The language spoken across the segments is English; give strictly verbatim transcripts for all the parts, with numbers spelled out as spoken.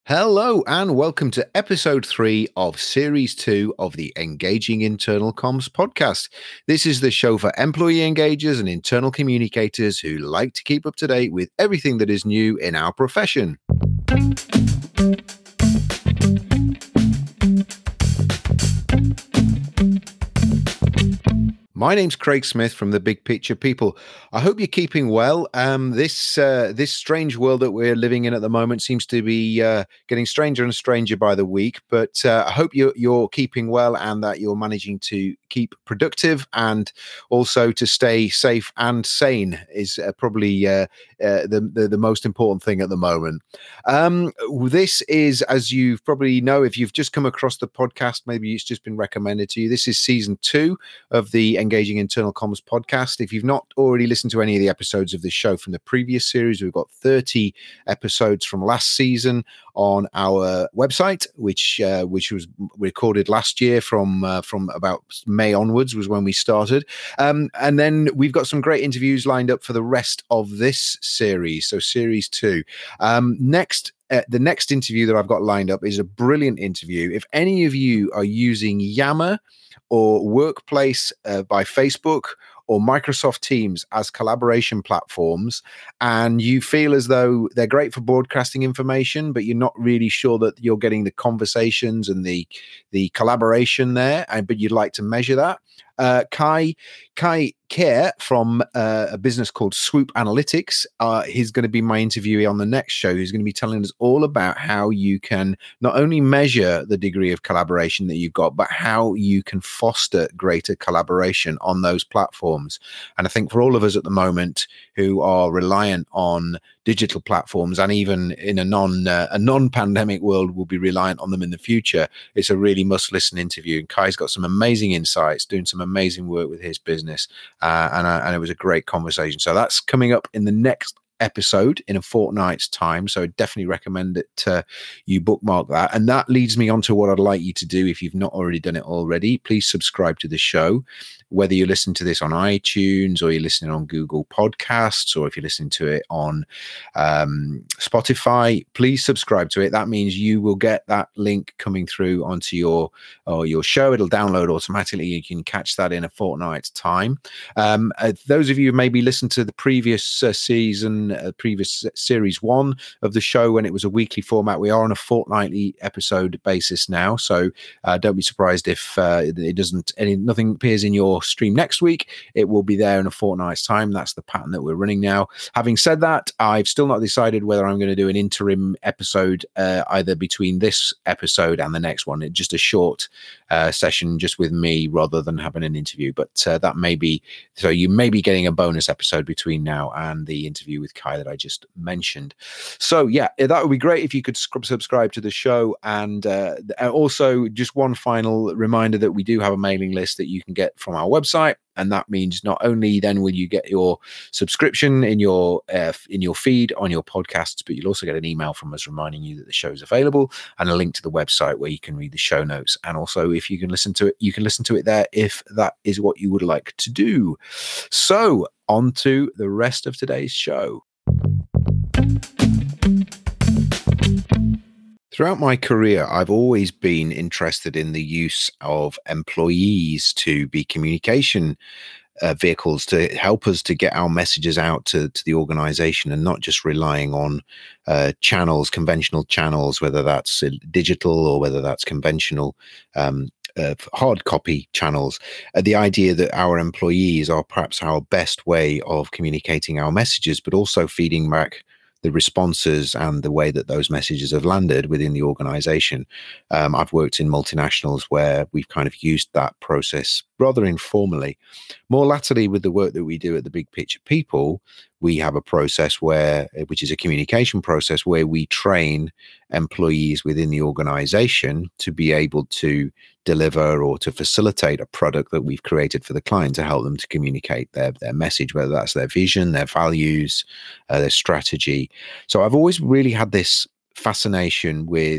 Hello and welcome to episode three of series two of the Engaging Internal Comms podcast. This is the show for employee engagers and internal communicators who like to keep up to date with everything that is new in our profession. My name's Craig Smith from The Big Picture People. I hope you're keeping well. Um, this uh, this strange world that we're living in at the moment seems to be uh, getting stranger and stranger by the week. But uh, I hope you're, you're keeping well and that you're managing to keep productive and also to stay safe and sane is uh, probably uh, uh, the, the the most important thing at the moment. Um, this is, as you probably know, if you've just come across the podcast, maybe it's just been recommended to you. This is season two of the Engaging Internal Comms podcast. If you've not already listened to any of the episodes of this show from the previous series, we've got thirty episodes from last season on our website, which uh, which was recorded last year from uh, from about May onwards was when we started. Um, and then we've got some great interviews lined up for the rest of this series, so series two. Um, next Uh, the next interview that I've got lined up is a brilliant interview. If any of you are using Yammer or Workplace uh, by Facebook or Microsoft Teams as collaboration platforms, and you feel as though they're great for broadcasting information, but you're not really sure that you're getting the conversations and the the collaboration there, and but you'd like to measure that, uh, Kai Kai Kerr from uh, a business called Swoop Analytics. Uh, he's going to be my interviewee on the next show. He's going to be telling us all about how you can not only measure the degree of collaboration that you've got, but how you can foster greater collaboration on those platforms. And I think for all of us at the moment who are reliant on digital platforms, and even in a non uh, a non-pandemic world will be reliant on them in the future, it's a really must-listen interview. And Kai's got some amazing insights, doing some amazing work with his business, uh, and, uh, and it was a great conversation. So that's coming up in the next episode in a fortnight's time, so I definitely recommend it uh, you bookmark that. And that leads me on to what I'd like you to do. If you've not already done it already, please subscribe to the show, whether you listen to this on iTunes or you're listening on Google Podcasts, or if you're listening to it on um, Spotify. Please subscribe to it. That means you will get that link coming through onto your or your show. It'll download automatically. You can catch that in a fortnight's time. Um, uh, those of you who maybe listened to the previous uh, season Uh, previous series one of the show when it was a weekly format, we are on a fortnightly episode basis now, so uh, don't be surprised if uh, it doesn't any nothing appears in your stream next week. It will be there in a fortnight's time. That's the pattern that we're running now. Having said that, I've still not decided whether I'm going to do an interim episode uh, either between this episode and the next one. It's just a short uh, session just with me rather than having an interview, but uh, that may be so you may be getting a bonus episode between now and the interview with Kai that I just mentioned. So yeah, that would be great if you could subscribe to the show. And uh, also just one final reminder that we do have a mailing list that you can get from our website. And that means not only then will you get your subscription in your uh, in your feed on your podcasts, but you'll also get an email from us reminding you that the show is available, and a link to the website where you can read the show notes. And also, if you can listen to it, you can listen to it there if that is what you would like to do. So on to the rest of today's show. Throughout my career, I've always been interested in the use of employees to be communication uh, vehicles to help us to get our messages out to, to the organization, and not just relying on uh, channels, conventional channels, whether that's digital or whether that's conventional um, uh, hard copy channels. Uh, the idea that our employees are perhaps our best way of communicating our messages, but also feeding back the responses and the way that those messages have landed within the organization. Um, I've worked in multinationals where we've kind of used that process rather informally. More latterly, with the work that we do at the Big Picture People, we have a process where, which is a communication process, where we train employees within the organization to be able to deliver or to facilitate a product that we've created for the client to help them to communicate their, their message, whether that's their vision, their values, uh, their strategy. So I've always really had this fascination with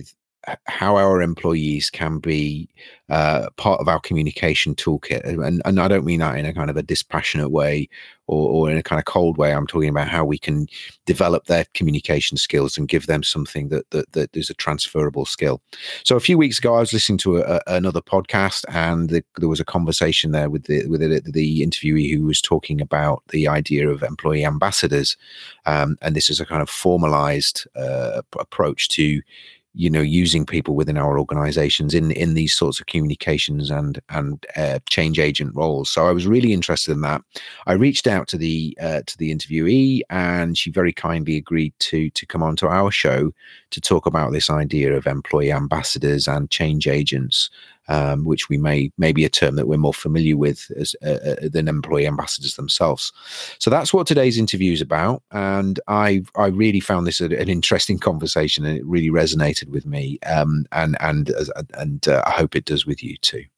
how our employees can be uh, part of our communication toolkit. And, and I don't mean that in a kind of a dispassionate way or, or in a kind of cold way. I'm talking about how we can develop their communication skills and give them something that that, that is a transferable skill. So a few weeks ago, I was listening to a, a, another podcast, and the, there was a conversation there with the with the, the interviewee who was talking about the idea of employee ambassadors, um, and this is a kind of formalized uh, approach to, you know, using people within our organizations in in these sorts of communications and and uh, change agent roles. So I was really interested in that. I reached out to the uh, to the interviewee, and she very kindly agreed to to come onto our show to talk about this idea of employee ambassadors and change agents, um, which we may maybe a term that we're more familiar with as uh, than employee ambassadors themselves. So that's what today's interview is about, and I I really found this a, an interesting conversation, and it really resonated with me, um, and and and uh, I hope it does with you too.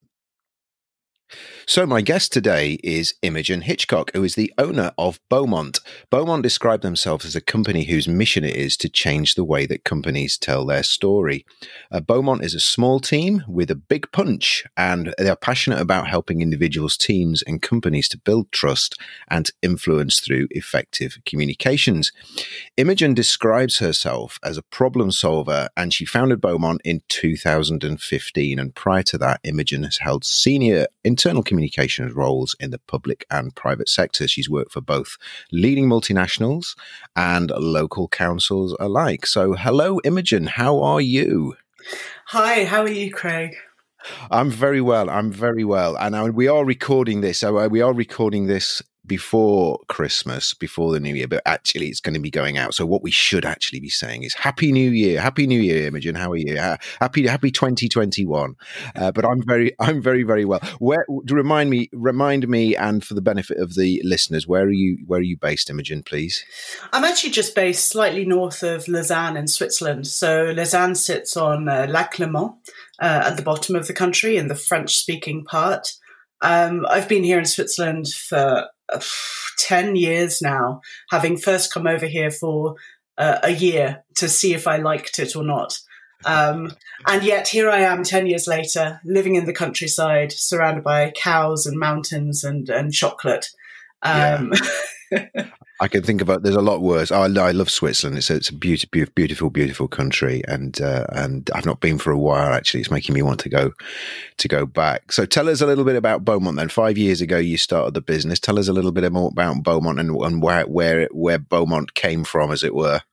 So my guest today is Imogen Hitchcock, who is the owner of Beaumont. Beaumont describe themselves as a company whose mission it is to change the way that companies tell their story. Uh, Beaumont is a small team with a big punch, and they're passionate about helping individuals, teams, and companies to build trust and influence through effective communications. Imogen describes herself as a problem solver, and she founded Beaumont in two thousand fifteen. And prior to that, Imogen has held senior internal communications roles in the public and private sector. She's worked for both leading multinationals and local councils alike. So hello, Imogen. How are you? Hi, how are you, Craig? I'm very well. I'm very well. And I, we are recording this. So we are recording this before Christmas, before the New Year, but actually it's going to be going out. So what we should actually be saying is Happy New Year. Happy New Year, Imogen. How are you? Happy Happy twenty twenty-one. Uh, but I'm very I'm very very well. Where to remind me remind me and for the benefit of the listeners, where are you where are you based, Imogen, please? I'm actually just based slightly north of Lausanne in Switzerland. So Lausanne sits on uh, Lac Léman uh, at the bottom of the country in the French-speaking part. Um, I've been here in Switzerland for uh, ten years now, having first come over here for uh, a year to see if I liked it or not. Um, and yet here I am ten years later, living in the countryside, surrounded by cows and mountains and, and chocolate. Um, yeah. I can think about. There's a lot worse. Oh, I love Switzerland. It's a, it's a beautiful, beautiful, beautiful country, and uh, and I've not been for a while. Actually, it's making me want to go to go back. So, tell us a little bit about Beaumont. Then, five years ago, you started the business. Tell us a little bit more about Beaumont and, and where where where Beaumont came from, as it were.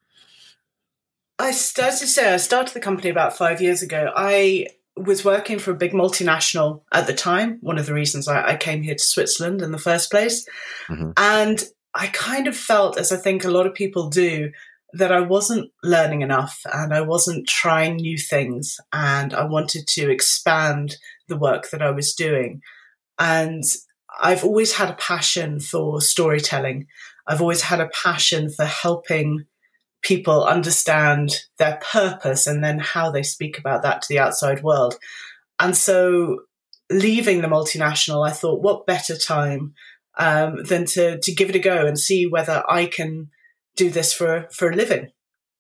I started to say I started the company about five years ago. I was working for a big multinational at the time. One of the reasons I, I came here to Switzerland in the first place, mm-hmm. and I kind of felt, as I think a lot of people do, that I wasn't learning enough and I wasn't trying new things, and I wanted to expand the work that I was doing. And I've always had a passion for storytelling. I've always had a passion for helping people understand their purpose and then how they speak about that to the outside world. And so leaving the multinational, I thought, what better time Um, than to to give it a go and see whether I can do this for, for a living.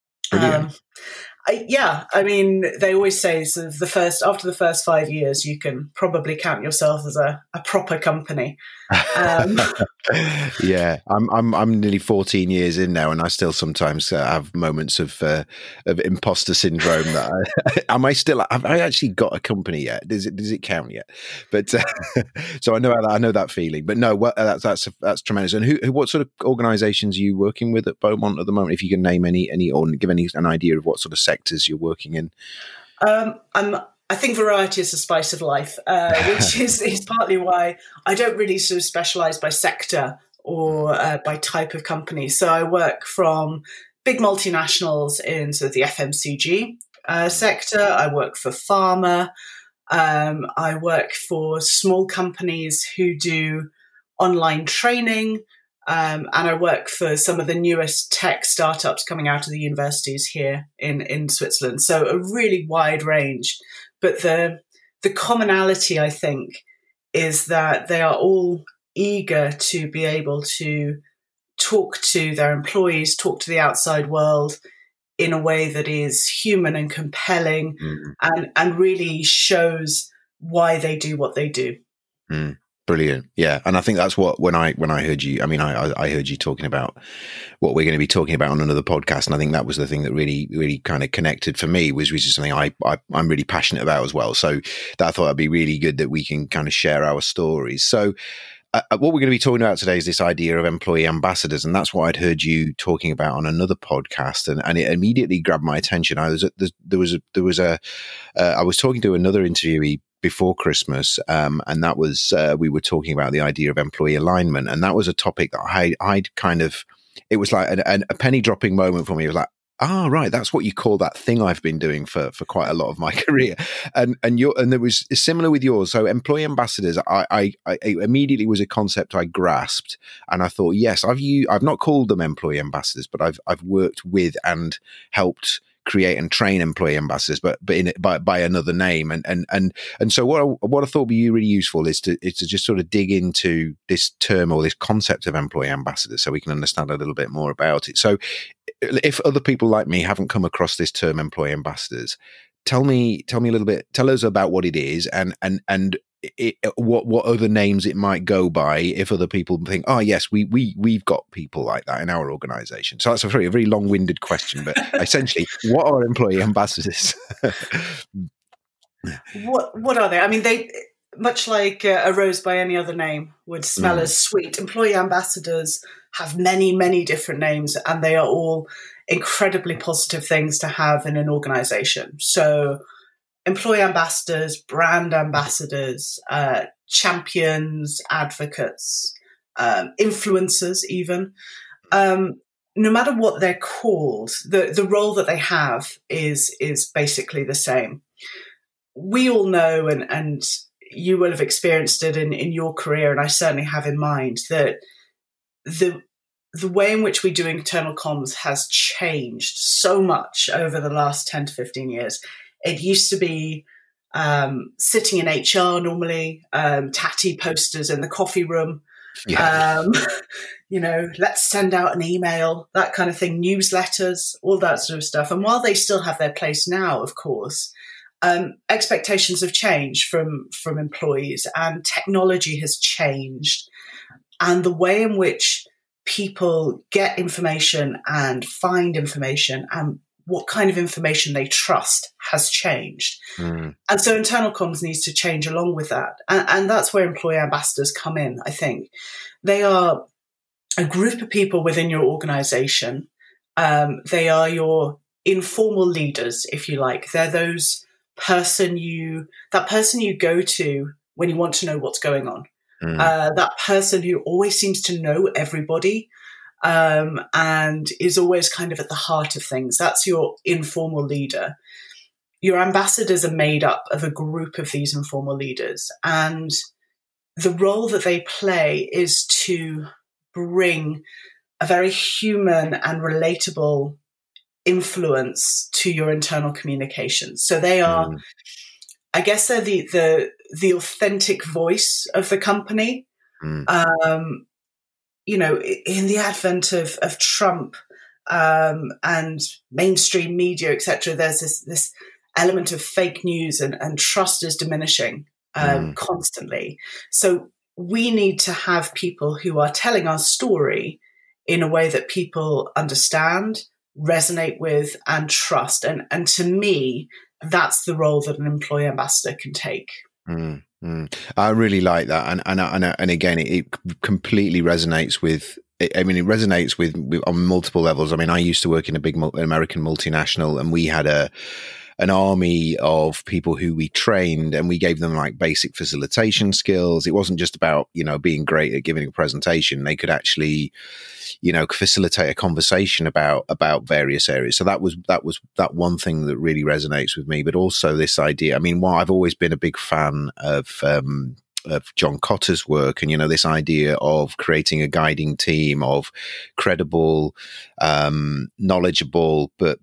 Um, I, yeah, I mean, they always say sort of the first after the first five years, you can probably count yourself as a, a proper company. Um, yeah, I'm I'm I'm nearly fourteen years in now, and I still sometimes uh, have moments of uh, of imposter syndrome. That I, am I still? Have I actually got a company yet? Does it does it count yet? But uh, so I know I know that feeling. But no, well, that's that's that's tremendous. And who, who what sort of organisations are you working with at Beaumont at the moment? If you can name any any or give any an idea of what sort of sectors you're working in. Um, I'm. I think variety is the spice of life, uh, which is, is partly why I don't really sort of specialize by sector or uh, by type of company. So I work from big multinationals in sort of the F M C G uh, sector. I work for pharma. Um, I work for small companies who do online training. Um, and I work for some of the newest tech startups coming out of the universities here in, in Switzerland. So a really wide range. But the the commonality, I think, is that they are all eager to be able to talk to their employees, talk to the outside world in a way that is human and compelling, mm. and, and really shows why they do what they do. Mm. Brilliant. Yeah. And I think that's what, when I, when I heard you, I mean, I, I heard you talking about what we're going to be talking about on another podcast. And I think that was the thing that really, really kind of connected for me, was, which is something I, I, I'm really passionate about as well. So that I thought it'd be really good that we can kind of share our stories. So uh, what we're going to be talking about today is this idea of employee ambassadors. And that's what I'd heard you talking about on another podcast. And, and it immediately grabbed my attention. I was, there was a, there was a, uh, I was talking to another interviewee before Christmas, um, and that was uh, we were talking about the idea of employee alignment, and that was a topic that I I'd kind of, it was like an, an, a penny dropping moment for me. It was like, ah, right, that's what you call that thing I've been doing for for quite a lot of my career, and and your and there was similar with yours. So employee ambassadors, I, I, I it immediately was a concept I grasped, and I thought, yes, I've you I've not called them employee ambassadors, but I've I've worked with and helped create and train employee ambassadors, but but in it by by another name, and and and and so what I, what I thought would be really useful is to is to just sort of dig into this term or this concept of employee ambassadors, so we can understand a little bit more about it. So, if other people like me haven't come across this term employee ambassadors, tell me tell me a little bit, tell us about what it is, and and and it, what what other names it might go by if other people think, oh yes, we we we've got people like that in our organization. So that's a very a very long-winded question, but essentially, what are employee ambassadors? what what are they? I mean, they, much like uh, a rose by any other name would smell mm. as sweet. Employee ambassadors have many many different names, and they are all incredibly positive things to have in an organization. So employee ambassadors, brand ambassadors, uh, champions, advocates, um, influencers even. Um, no matter what they're called, the, the role that they have is is basically the same. We all know, and, and you will have experienced it in, in your career, and I certainly have in mind, that the the way in which we do internal comms has changed so much over the last ten to fifteen years. It used to be um, sitting in H R normally, um, tatty posters in the coffee room, yeah. um, you know, let's send out an email, that kind of thing, newsletters, all that sort of stuff. And while they still have their place now, of course, um, expectations have changed from, from employees, and technology has changed. And the way in which people get information and find information and what kind of information they trust has changed. Mm. And so internal comms needs to change along with that. And, and that's where employee ambassadors come in, I think. They are a group of people within your organization. Um, they are your informal leaders, if you like. They're those person you, that person you go to when you want to know what's going on. Mm. Uh, that person who always seems to know everybody, Um, and is always kind of at the heart of things. That's your informal leader. Your ambassadors are made up of a group of these informal leaders, and the role that they play is to bring a very human and relatable influence to your internal communications. So they are, mm. I guess they're the, the, the authentic voice of the company. Mm. Um, You know, in the advent of, of Trump um, and mainstream media, et cetera, there's this, this element of fake news, and, and trust is diminishing um, mm. constantly. So we need to have people who are telling our story in a way that people understand, resonate with, and trust. And, and to me, that's the role that an employee ambassador can take. Mm. Mm. I really like that, and and and, and again, it, it completely resonates with. I mean, it resonates with, with on multiple levels. I mean, I used to work in a big American multinational, and we had a an army of people who we trained, and we gave them like basic facilitation skills. It wasn't just about, you know, being great at giving a presentation. They could actually, you know, facilitate a conversation about about various areas. So that was that was that one thing that really resonates with me. But also this idea. I mean, while I've always been a big fan of um, of John Kotter's work, and you know, this idea of creating a guiding team of credible, um, knowledgeable, but but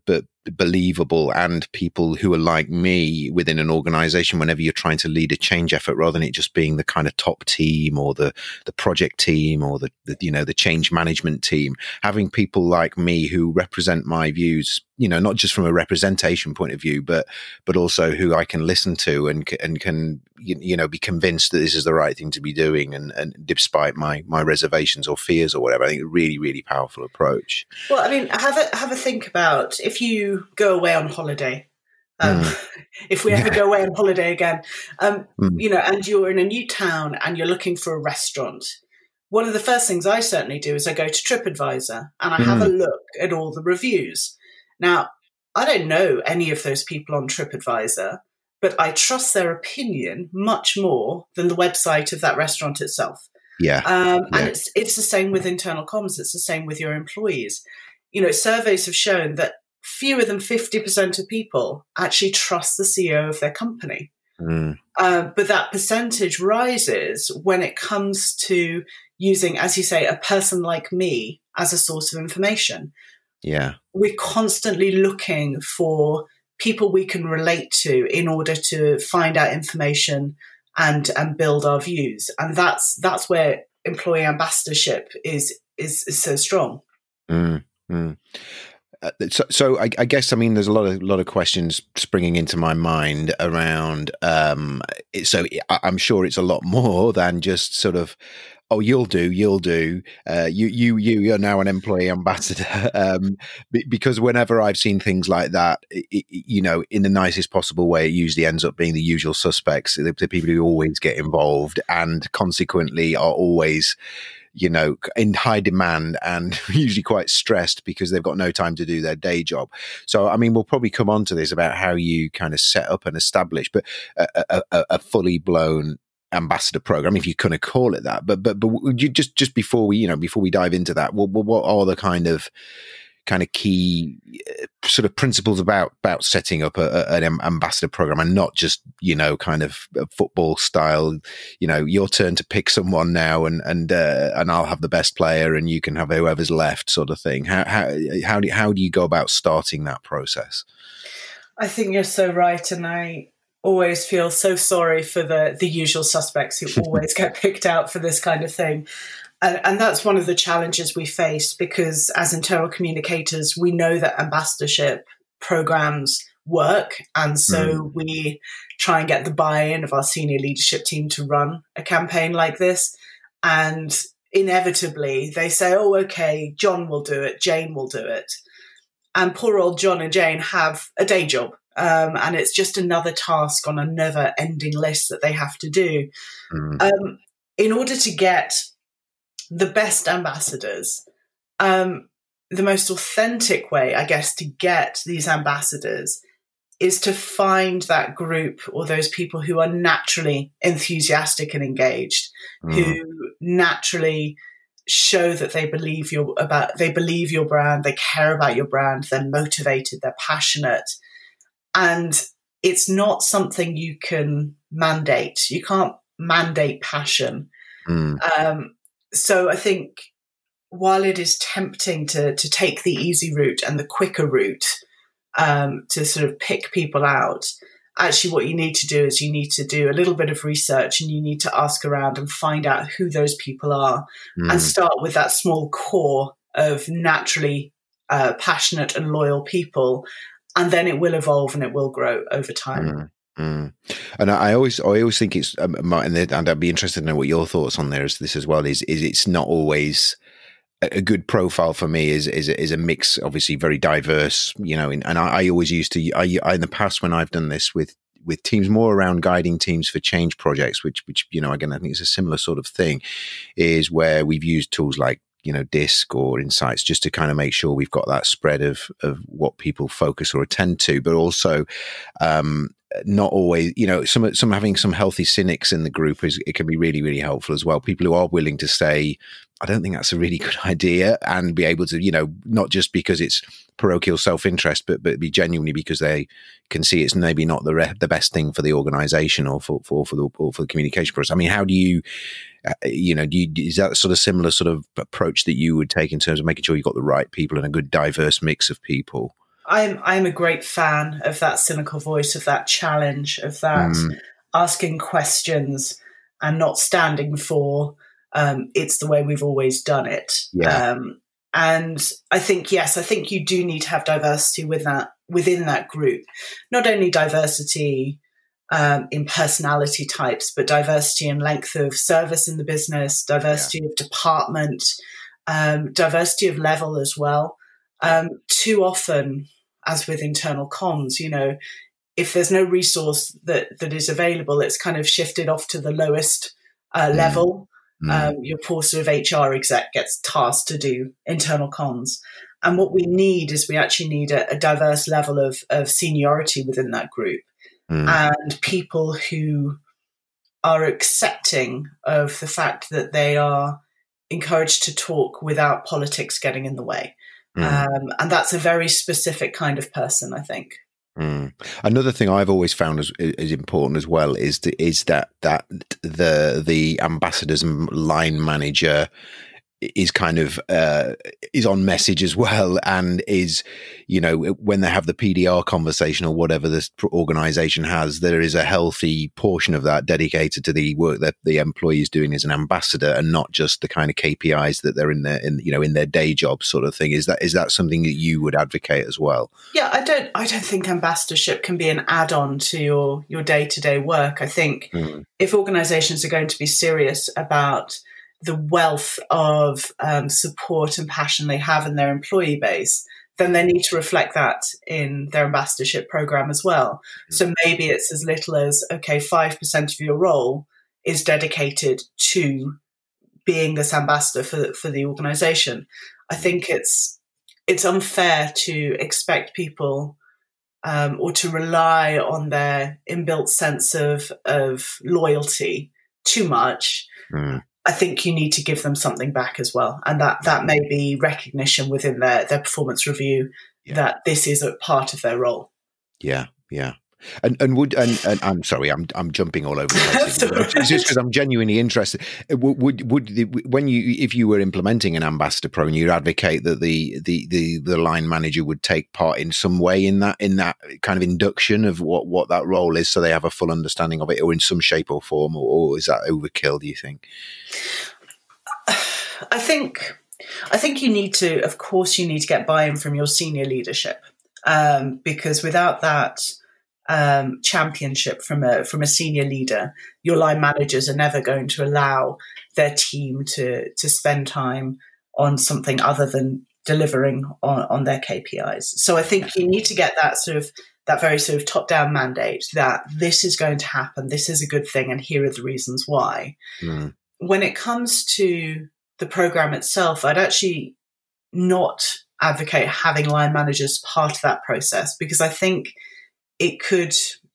believable and people who are like me within an organization whenever you're trying to lead a change effort, rather than it just being the kind of top team or the the project team or the, the you know the change management team. Having people like me who represent my views, you know, not just from a representation point of view, but but also who I can listen to and and can you know be convinced that this is the right thing to be doing, and and despite my my reservations or fears or whatever. I think a really really powerful approach. Well, I mean, have a have a think about if you go away on holiday. Um, mm. If we ever go away on holiday again, um, mm. you know, and you're in a new town and you're looking for a restaurant, one of the first things I certainly do is I go to TripAdvisor and I have mm. a look at all the reviews. Now, I don't know any of those people on TripAdvisor, but I trust their opinion much more than the website of that restaurant itself. Yeah. Um, yeah. And it's it's the same with internal comms. It's the same with your employees. You know, surveys have shown that fewer than fifty percent of people actually trust the C E O of their company. Mm. Uh, but that percentage rises when it comes to using, as you say, a person like me as a source of information. Yeah. We're constantly looking for people we can relate to in order to find out information and and build our views. And that's that's where employee ambassadorship is is, is so strong. Mm, mm. Uh, so, so I, I guess I mean there's a lot of lot of questions springing into my mind around. Um, it, so I, I'm sure it's a lot more than just sort of, oh, you'll do, you'll do. Uh, you, you, you, you're now an employee ambassador. Um, because whenever I've seen things like that, it, it, you know, in the nicest possible way, it usually ends up being the usual suspects, the, the people who always get involved and consequently are always, you know, in high demand and usually quite stressed because they've got no time to do their day job. So, I mean, we'll probably come on to this about how you kind of set up and establish, but a, a, a fully blown ambassador program, if you kind of call it that. But but but would you just just before we you know before we dive into that, what what are the kind of kind of key uh, sort of principles about about setting up a, a, an ambassador program, and not just you know kind of football style, you know, your turn to pick someone now, and and uh, and I'll have the best player, and you can have whoever's left, sort of thing. How how how do how do you go about starting that process? I think you're so right, and I always feel so sorry for the the usual suspects who always get picked out for this kind of thing. And, and that's one of the challenges we face, because as internal communicators, we know that ambassadorship programs work. And so mm. we try and get the buy-in of our senior leadership team to run a campaign like this. And inevitably they say, oh, okay, John will do it, Jane will do it. And poor old John and Jane have a day job. Um, and it's just another task on a never-ending list that they have to do. Mm. Um, in order to get the best ambassadors, um, the most authentic way, I guess, to get these ambassadors is to find that group or those people who are naturally enthusiastic and engaged, mm. who naturally show that they believe your about they believe your brand, they care about your brand, they're motivated, they're passionate. And it's not something you can mandate. You can't mandate passion. Mm. Um, so I think while it is tempting to to take the easy route and the quicker route um, to sort of pick people out, actually what you need to do is you need to do a little bit of research, and you need to ask around and find out who those people are, mm. and start with that small core of naturally uh, passionate and loyal people. And then it will evolve and it will grow over time. Mm, mm. And I always, I always think it's, um, and I'd be interested to know what your thoughts on there is this as well. Is, is it's not always a good profile for me. Is is is a mix, obviously very diverse. You know, and I, I always used to. I, I in the past when I've done this with with teams more around guiding teams for change projects, which which you know again I think it's a similar sort of thing, is where we've used tools like, you know, DISC or Insights, just to kind of make sure we've got that spread of of what people focus or attend to, but also um, not always, you know, some some having some healthy cynics in the group is it can be really really helpful as well. People who are willing to say, I don't think that's a really good idea, and be able to, you know, not just because it's parochial self-interest, but but be genuinely because they can see it's maybe not the re- the best thing for the organization or for for for the or for the communication process. I mean, how do you, uh, you know, do you, is that sort of similar sort of approach that you would take in terms of making sure you've got the right people and a good diverse mix of people? I'm I'm a great fan of that cynical voice, of that challenge, of that Mm. asking questions and not standing for um, it's the way we've always done it. Yeah. Um, and I think, yes, I think you do need to have diversity with that, within that group. Not only diversity um, in personality types, but diversity in length of service in the business, diversity yeah. of department, um, diversity of level as well. Um, too often, as with internal comms, you know, if there's no resource that, that is available, it's kind of shifted off to the lowest uh, level. Mm. Um, your poor sort of H R exec gets tasked to do internal comms. And what we need is we actually need a, a diverse level of, of seniority within that group mm. and people who are accepting of the fact that they are encouraged to talk without politics getting in the way. Mm. Um, and that's a very specific kind of person, I think. Mm. Another thing I've always found as, as important as well is the, is that that the the ambassador's line manager is kind of uh, is on message as well, and is, you know, when they have the P D R conversation or whatever this organization has, there is a healthy portion of that dedicated to the work that the employee is doing as an ambassador, and not just the kind of K P Is that they're in their in you know in their day job sort of thing. Is that is that something that you would advocate as well? Yeah, I don't I don't think ambassadorship can be an add-on to your your day-to-day work. I think mm. if organizations are going to be serious about the wealth of um, support and passion they have in their employee base, then they need to reflect that in their ambassadorship program as well. Mm-hmm. So maybe it's as little as, okay, five percent of your role is dedicated to being this ambassador for, for the organization. I think it's, it's unfair to expect people um, or to rely on their inbuilt sense of, of loyalty too much. Mm. I think you need to give them something back as well. And that, that may be recognition within their, their performance review yeah. that this is a part of their role. Yeah, yeah. And and would and, and I'm sorry, I'm I'm jumping all over the place. It's just because I'm genuinely interested. Would would, would the, when you if you were implementing an ambassador program, you'd advocate that the, the the the line manager would take part in some way in that in that kind of induction of what, what that role is, so they have a full understanding of it, or in some shape or form, or, or is that overkill? Do you think? I think I think you need to, of course, you need to get buy-in from your senior leadership, um, because without that. Um, championship from a from a senior leader, your line managers are never going to allow their team to to spend time on something other than delivering on, on their K P Is. So I think you need to get that sort of that very sort of top down mandate that this is going to happen, this is a good thing, and here are the reasons why. Mm. When it comes to the program itself, I'd actually not advocate having line managers part of that process, because I think it could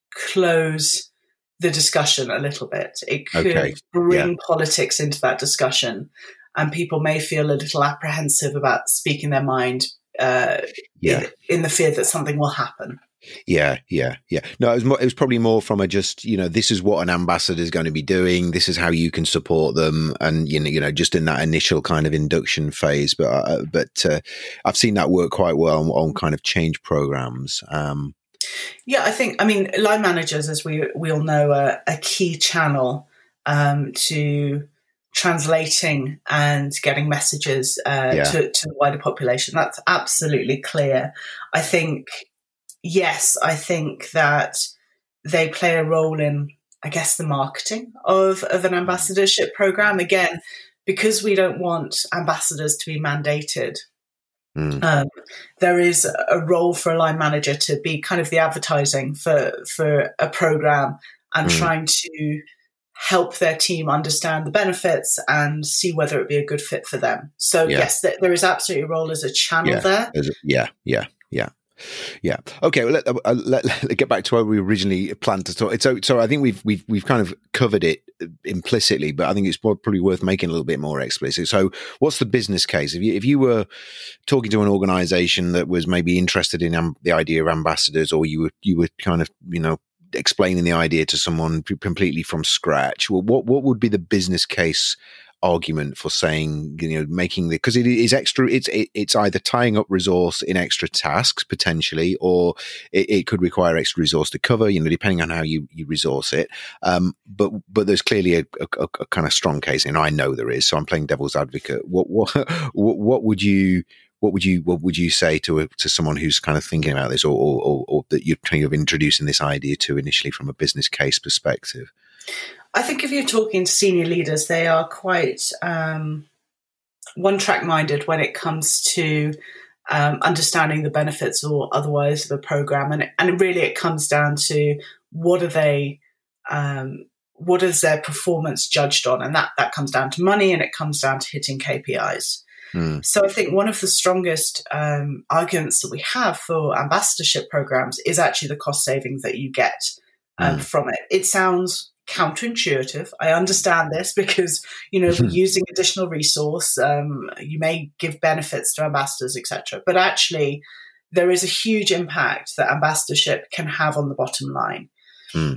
close the discussion a little bit. It could okay. bring yeah. politics into that discussion, and people may feel a little apprehensive about speaking their mind uh, yeah. in, in the fear that something will happen. Yeah, yeah, yeah. No, it was more, it was probably more from a just, you know, this is what an ambassador is going to be doing. This is how you can support them, and you know, you know, just in that initial kind of induction phase. But uh, but uh, I've seen that work quite well on, on kind of change programs. Um, Yeah, I think, I mean, line managers, as we we all know, are a key channel um, to translating and getting messages uh, yeah. to, to the wider population. That's absolutely clear. I think, yes, I think that they play a role in, I guess, the marketing of, of an ambassadorship program. Again, because we don't want ambassadors to be mandated, Mm. Um, there is a role for a line manager to be kind of the advertising for for a program and mm. trying to help their team understand the benefits and see whether it be a good fit for them. So yeah. yes, th- there is absolutely a role as a channel yeah. there. A, yeah, yeah, yeah. Yeah. Okay. Well, let, uh, let, let get back to where we originally planned to talk. So, so I think we've we've we've kind of covered it implicitly, but I think it's probably worth making a little bit more explicit. So, what's the business case? If you if you were talking to an organisation that was maybe interested in um, the idea of ambassadors, or you were you were kind of you know explaining the idea to someone completely from scratch, well, what what would be the business case argument for saying, you know, making the, because it is extra, it's it, it's either tying up resource in extra tasks potentially, or it, it could require extra resource to cover, you know, depending on how you, you resource it. Um, but but there's clearly a, a, a kind of strong case, and I know there is. So I'm playing devil's advocate. What what what would you what would you what would you say to a, to someone who's kind of thinking about this, or or, or that you're kind of introducing this idea to initially from a business case perspective? I think if you're talking to senior leaders, they are quite um, one-track minded when it comes to um, understanding the benefits or otherwise of a program, and and really it comes down to what are they, um, what is their performance judged on, and that that comes down to money, and it comes down to hitting K P Is. Mm. So I think one of the strongest um, arguments that we have for ambassadorship programs is actually the cost savings that you get um, mm. from it. It sounds counterintuitive. I understand this because, you know, we're using additional resource. Um, you may give benefits to ambassadors, et cetera. But actually, there is a huge impact that ambassadorship can have on the bottom line. Mm.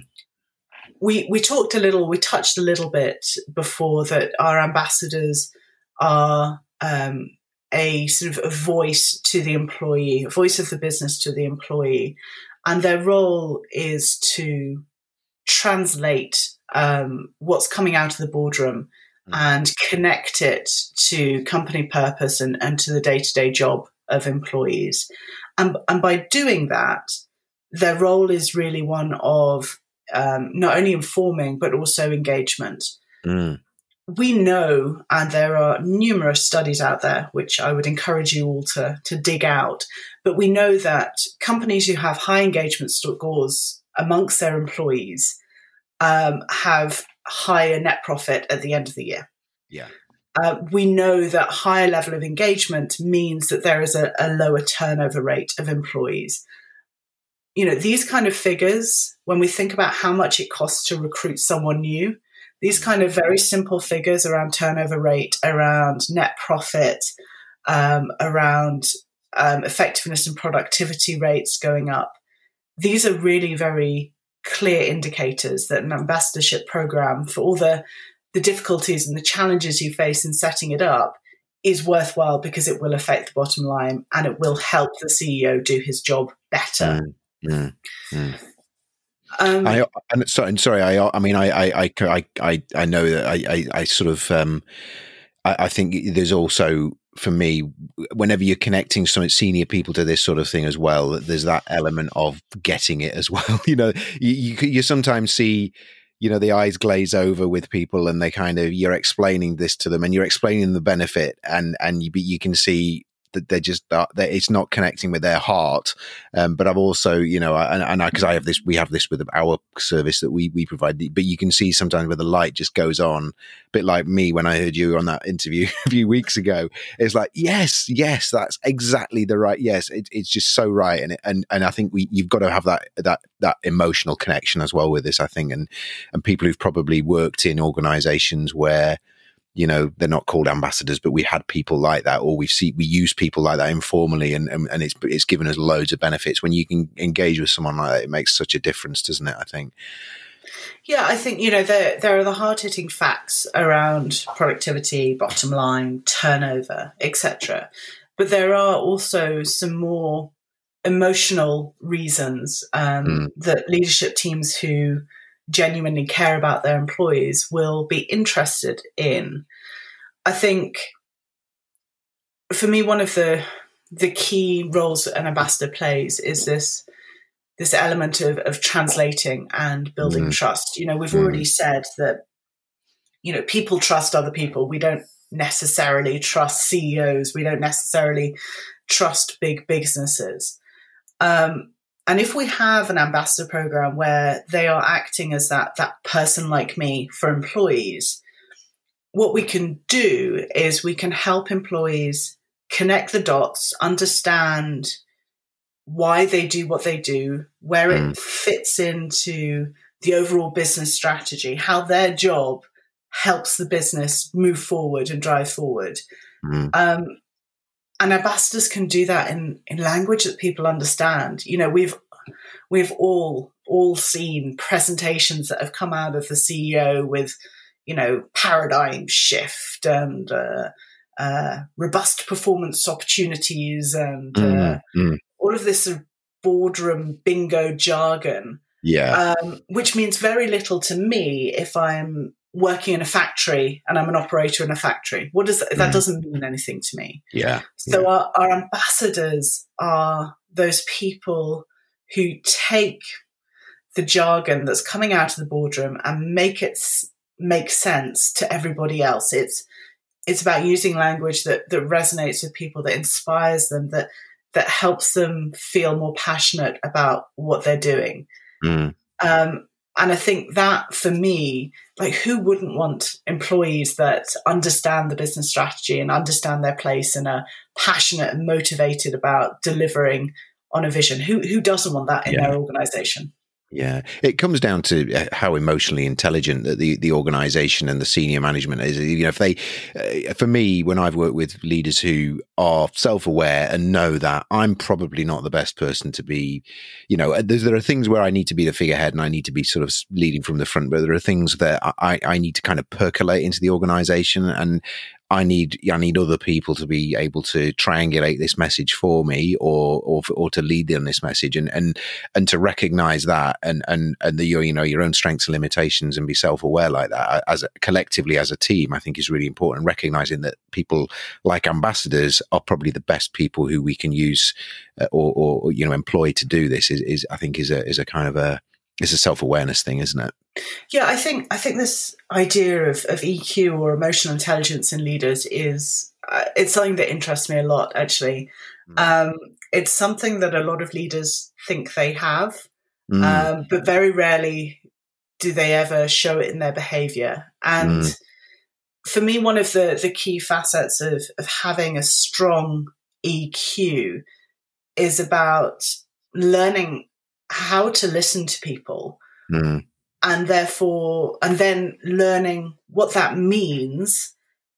We we talked a little, we touched a little bit before that our ambassadors are um, a sort of a voice to the employee, a voice of the business to the employee, and their role is to translate um, what's coming out of the boardroom mm. and connect it to company purpose and, and to the day-to-day job of employees. And, and by doing that, their role is really one of um, not only informing, but also engagement. Mm. We know, and there are numerous studies out there, which I would encourage you all to, to dig out, but we know that companies who have high engagement scores amongst their employees um, have higher net profit at the end of the year. Yeah. Uh, we know that higher level of engagement means that there is a, a lower turnover rate of employees. You know, these kind of figures, when we think about how much it costs to recruit someone new, these kind of very simple figures around turnover rate, around net profit, um, around um, effectiveness and productivity rates going up, these are really very clear indicators that an ambassadorship program, for all the, the difficulties and the challenges you face in setting it up, is worthwhile because it will affect the bottom line and it will help the C E O do his job better. Mm, mm, mm. Um, I, I'm sorry, sorry. I, I mean, I, I, I, I, I know that I, I, I sort of, um, I, I think there's also, for me, whenever you're connecting some senior people to this sort of thing as well, there's that element of getting it as well. You know, you, you, you sometimes see, you know, the eyes glaze over with people, and they kind of, you're explaining this to them, and you're explaining the benefit, and and you you can see that they're just that it's not connecting with their heart. Um, but I've also, you know, and, and I, because I have this, we have this with our service that we we provide. But you can see sometimes where the light just goes on, a bit like me when I heard you on that interview a few weeks ago. It's like, yes, yes, that's exactly the right. Yes, it, it's just so right, and it, and and I think we you've got to have that that that emotional connection as well with this. I think, and and people who've probably worked in organisations where, you know, they're not called ambassadors, but we had people like that, or we've seen, we use people like that informally, and, and, and it's, it's given us loads of benefits. When you can engage with someone like that, it makes such a difference, doesn't it? I think. Yeah, I think, you know, there, there are the hard hitting facts around productivity, bottom line, turnover, et cetera. But there are also some more emotional reasons um, mm. that leadership teams who genuinely care about their employees will be interested in. I think for me, one of the the key roles that an ambassador plays is this this element of, of translating and building mm. trust. You know, we've mm. already said that, you know, people trust other people. We don't necessarily trust C E Os. We don't necessarily trust big businesses. Um, And if we have an ambassador program where they are acting as that that person like me for employees, what we can do is we can help employees connect the dots, understand why they do what they do, where mm. it fits into the overall business strategy, how their job helps the business move forward and drive forward. Mm. Um, And ambassadors can do that in, in language that people understand. You know, we've we've all all seen presentations that have come out of the C E O with, you know, paradigm shift and uh, uh, robust performance opportunities and mm, uh, mm. all of this sort of boardroom bingo jargon, Yeah. um, which means very little to me if I'm working in a factory and I'm an operator in a factory. What does that, Mm. that doesn't mean anything to me. Yeah. So yeah. our, our ambassadors are those people who take the jargon that's coming out of the boardroom and make it s- make sense to everybody else. It's it's about using language that that resonates with people, that inspires them, that that helps them feel more passionate about what they're doing. Mm. Um, and I think that for me, like, who wouldn't want employees that understand the business strategy and understand their place and are passionate and motivated about delivering on a vision? Who who doesn't want that in Yeah. their organization? Yeah, it comes down to how emotionally intelligent the the organization and the senior management is. You know, if they, uh, for me, when I've worked with leaders who are self-aware and know that I'm probably not the best person to be, you know, there's, there are things where I need to be the figurehead and I need to be sort of leading from the front, but there are things that I, I need to kind of percolate into the organization, and I need I need other people to be able to triangulate this message for me, or or or to lead on this message, and and and to recognize that, and and and the, your you know your own strengths and limitations, and be self aware like that as a, collectively as a team. I think is really important. Recognizing that people like ambassadors are probably the best people who we can use uh, or or you know employ to do this is, is I think is a is a kind of a it's a self awareness thing, isn't it? Yeah, I think I think this idea of, of E Q or emotional intelligence in leaders is uh, it's something that interests me a lot. Actually, mm. um, it's something that a lot of leaders think they have, mm. um, but very rarely do they ever show it in their behavior. And mm. for me, one of the the key facets of of having a strong E Q is about learning how to listen to people. Mm. And therefore, and then learning what that means,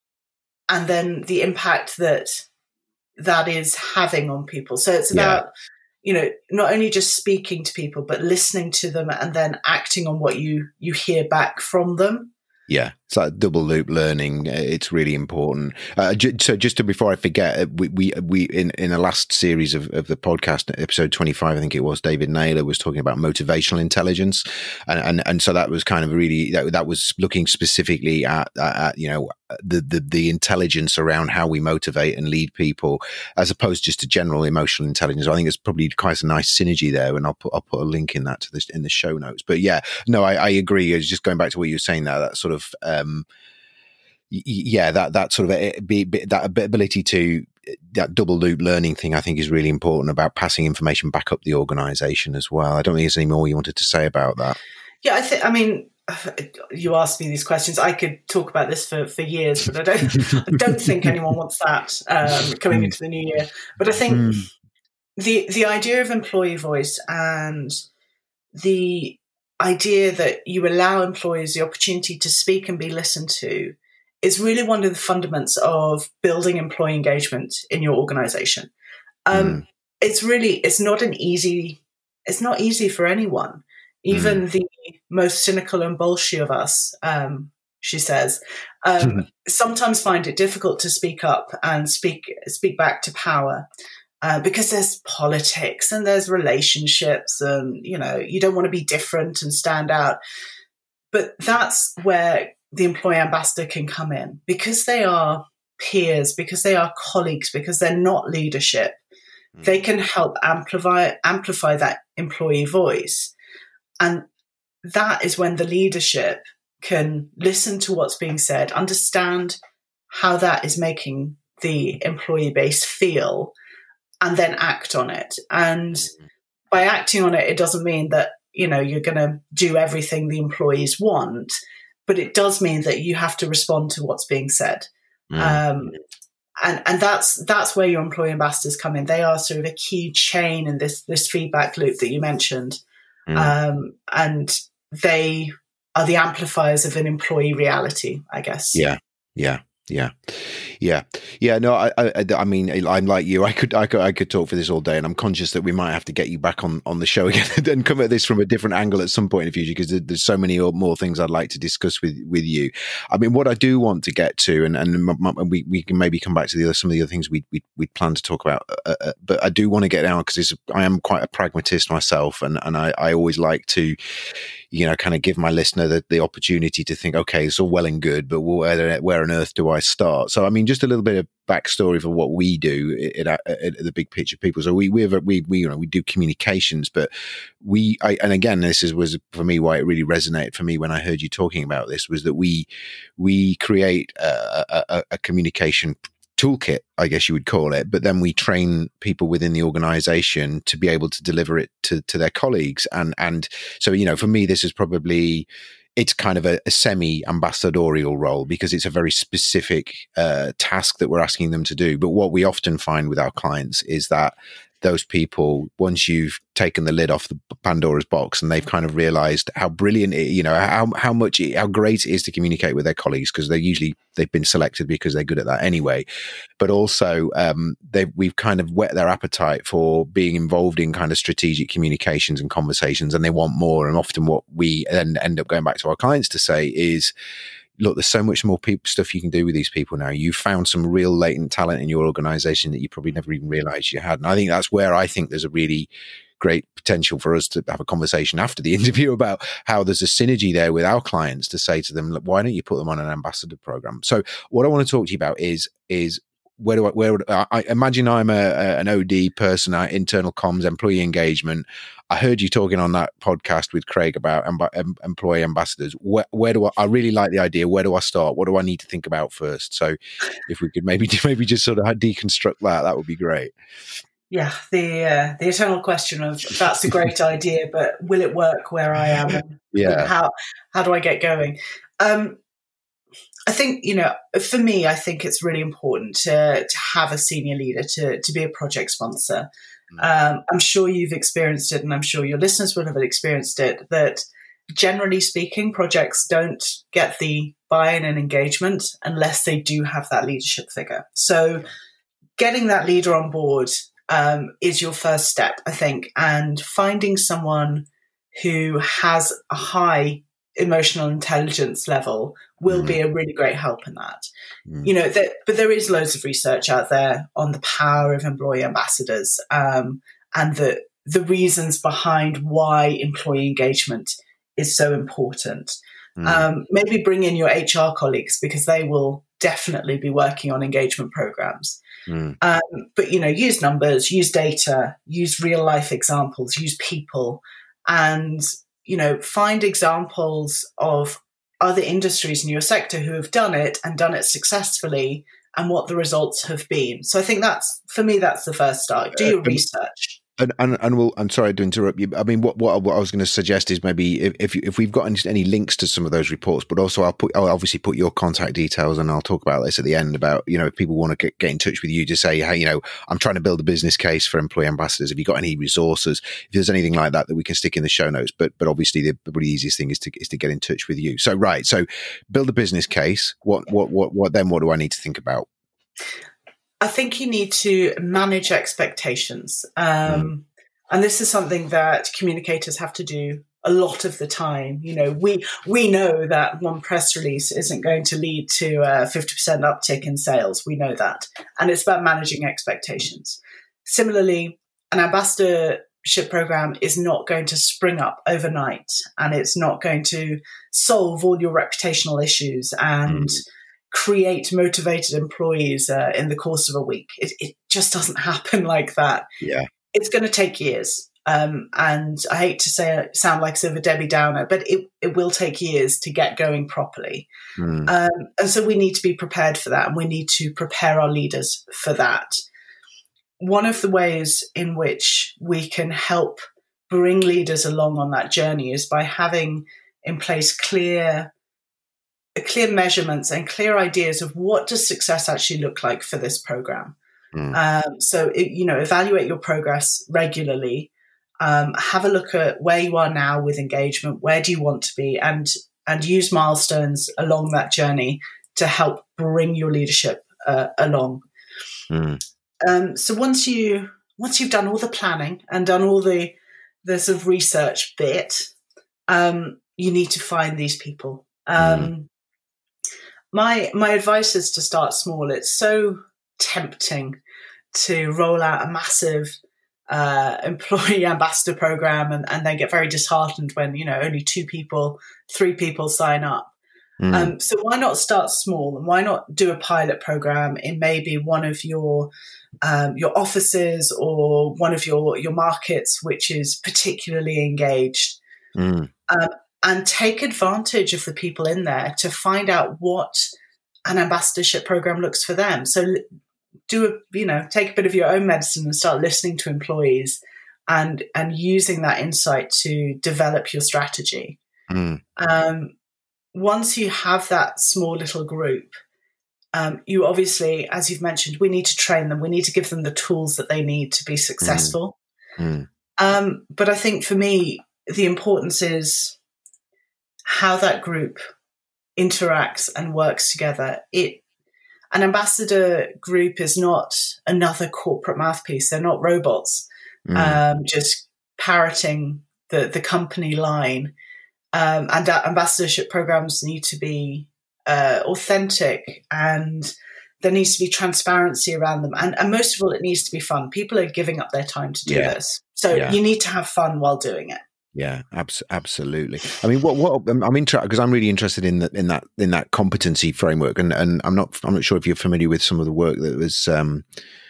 and then the impact that that is having on people. So it's about, yeah. you know, not only just speaking to people, but listening to them and then acting on what you you hear back from them. Yeah, it's like double loop learning. It's really important. Uh, so just to, before I forget, we we, we in, in the last series of, of the podcast, episode twenty-five, I think it was, David Naylor was talking about motivational intelligence, and and, and so that was kind of really that, that was looking specifically at, at you know the, the the intelligence around how we motivate and lead people, as opposed just to general emotional intelligence. I think there's probably quite a nice synergy there, and I'll put I'll put a link in that to this in the show notes. But yeah, no, I, I agree. It's just going back to what you were saying there, that sort of um yeah that that sort of be, be, that ability to that double loop learning thing, I think is really important about passing information back up the organization as well. I don't think there's any more you wanted to say about that. Yeah, I think I mean you asked me these questions. I could talk about this for, for years, but I don't I don't think anyone wants that um, coming into the new year. But I think mm. the the idea of employee voice and the idea that you allow employees the opportunity to speak and be listened to is really one of the fundamentals of building employee engagement in your organization. Um, mm. It's really, it's not an easy, it's not easy for anyone. Even mm. the most cynical and bolshy of us, um, she says, um, sometimes find it difficult to speak up and speak, speak back to power. Uh, because there's politics and there's relationships and, you know, you don't want to be different and stand out. But that's where the employee ambassador can come in, because they are peers, because they are colleagues, because they're not leadership. Mm. They can help amplify, amplify that employee voice. And that is when the leadership can listen to what's being said, understand how that is making the employee base feel, and then act on it. And by acting on it, it doesn't mean that, you know, you're going to do everything the employees want, but it does mean that you have to respond to what's being said. Mm. Um, and and that's that's where your employee ambassadors come in. They are sort of a key chain in this this feedback loop that you mentioned. Mm. Um, and they are the amplifiers of an employee reality, I guess. Yeah, yeah. Yeah, yeah, yeah. No, I, I, I mean, I'm like you. I could, I could, I could talk for this all day, and I'm conscious that we might have to get you back on, on the show again and come at this from a different angle at some point in the future, because there's so many more things I'd like to discuss with, with you. I mean, what I do want to get to, and and we, we can maybe come back to the other some of the other things we we we plan to talk about, uh, uh, but I do want to get down because I am quite a pragmatist myself, and and I, I always like to, you know, kind of give my listener the, the opportunity to think, okay, it's all well and good, but where, where on earth do I start? So, I mean, just a little bit of backstory for what we do at, at, at the Big Picture People. So we, we, have, we, we, you know, we do communications, but we, I, and again, this is, was for me why it really resonated for me when I heard you talking about this, was that we, we create a, a, a communication toolkit, I guess you would call it, but then we train people within the organization to be able to deliver it to, to their colleagues. And, and so, you know, for me, this is probably, it's kind of a, a semi-ambassadorial role because it's a very specific uh, task that we're asking them to do. But what we often find with our clients is that those people, once you've taken the lid off the Pandora's box and they've kind of realized how brilliant it, you know, how, how much, it, how great it is to communicate with their colleagues, because they're usually, they've been selected because they're good at that anyway. But also, um, they've, we've kind of whet their appetite for being involved in kind of strategic communications and conversations, and they want more. And often what we then end up going back to our clients to say is, look, there's so much more people, stuff you can do with these people now. You've found some real latent talent in your organization that you probably never even realized you had. And I think that's where I think there's a really great potential for us to have a conversation after the interview about how there's a synergy there with our clients to say to them, look, why don't you put them on an ambassador program? So what I want to talk to you about is, is where do I, where would I, I imagine I'm a, a, an O D person, uh, internal comms, employee engagement. I heard you talking on that podcast with Craig about amb- em- employee ambassadors. Where, where do I, I really like the idea. Where do I start? What do I need to think about first? So if we could maybe, maybe just sort of deconstruct that, that would be great. Yeah. The, uh, the eternal question of that's a great idea, but will it work where I am? And yeah. How, how do I get going? Um, I think, you know, for me, I think it's really important to, to have a senior leader, to, to be a project sponsor. Um, I'm sure you've experienced it, and I'm sure your listeners will have experienced it, that generally speaking, projects don't get the buy-in and engagement unless they do have that leadership figure. So getting that leader on board um, is your first step, I think, and finding someone who has a high emotional intelligence level will mm. be a really great help in that. Mm. You know, that, but there is loads of research out there on the power of employee ambassadors um, and the the reasons behind why employee engagement is so important. Mm. Um, maybe bring in your H R colleagues, because they will definitely be working on engagement programs. Mm. Um, but, you know, use numbers, use data, use real life examples, use people, and you know, find examples of other industries in your sector who have done it and done it successfully and what the results have been. So I think that's, for me, that's the first start. Do your research. And, and and we'll, I'm sorry to interrupt you. I mean, what what, what I was going to suggest is maybe if if, you, if we've got any, any links to some of those reports, but also I'll put I'll obviously put your contact details, and I'll talk about this at the end about, you know, if people want to get, get in touch with you to say, hey, you know, I'm trying to build a business case for employee ambassadors. Have you got any resources? If there's anything like that that we can stick in the show notes, but but obviously the, the really easiest thing is to is to get in touch with you. So right, so build a business case. What what what what then? What do I need to think about? I think you need to manage expectations. Um, mm. And this is something that communicators have to do a lot of the time. You know, we we know that one press release isn't going to lead to a fifty percent uptick in sales. We know that. And it's about managing expectations. Similarly, an ambassadorship program is not going to spring up overnight, and it's not going to solve all your reputational issues and mm. create motivated employees uh, in the course of a week. It, it just doesn't happen like that. Yeah. It's going to take years. Um, and I hate to say sound like sort of a Debbie Downer, but it, it will take years to get going properly. Mm. Um, and so we need to be prepared for that, and we need to prepare our leaders for that. One of the ways in which we can help bring leaders along on that journey is by having in place clear clear measurements and clear ideas of what does success actually look like for this program. Mm. Um, so, it, you know, evaluate your progress regularly. Um, have a look at where you are now with engagement. Where do you want to be? And and use milestones along that journey to help bring your leadership uh, along. Mm. Um, so once you once you've done all the planning and done all the the sort of research bit, um, you need to find these people. Um, Mm. My my advice is to start small. It's so tempting to roll out a massive uh, employee ambassador program and, and then get very disheartened when, you know, only two people, three people sign up. Mm. Um, so why not start small, and why not do a pilot program in maybe one of your um, your offices or one of your your markets, which is particularly engaged, Mm. um, and take advantage of the people in there to find out what an ambassadorship program looks for them. So do a you know take a bit of your own medicine and start listening to employees and and using that insight to develop your strategy. Mm. Um, Once you have that small little group, um, you obviously, as you've mentioned, we need to train them. We need to give them the tools that they need to be successful. Mm. Um, but I think for me, the importance is how that group interacts and works together. It an ambassador group is not another corporate mouthpiece. They're not robots, Mm. um, just parroting the, the company line. Um, and our ambassadorship programs need to be uh, authentic, and there needs to be transparency around them. And, and most of all, it needs to be fun. People are giving up their time to do Yeah. this. So Yeah. you need to have fun while doing it. Yeah, abs- absolutely. I mean, what what I'm, I'm interested because I'm really interested in that in that in that competency framework, and and I'm not I'm not sure if you're familiar with some of the work that was um,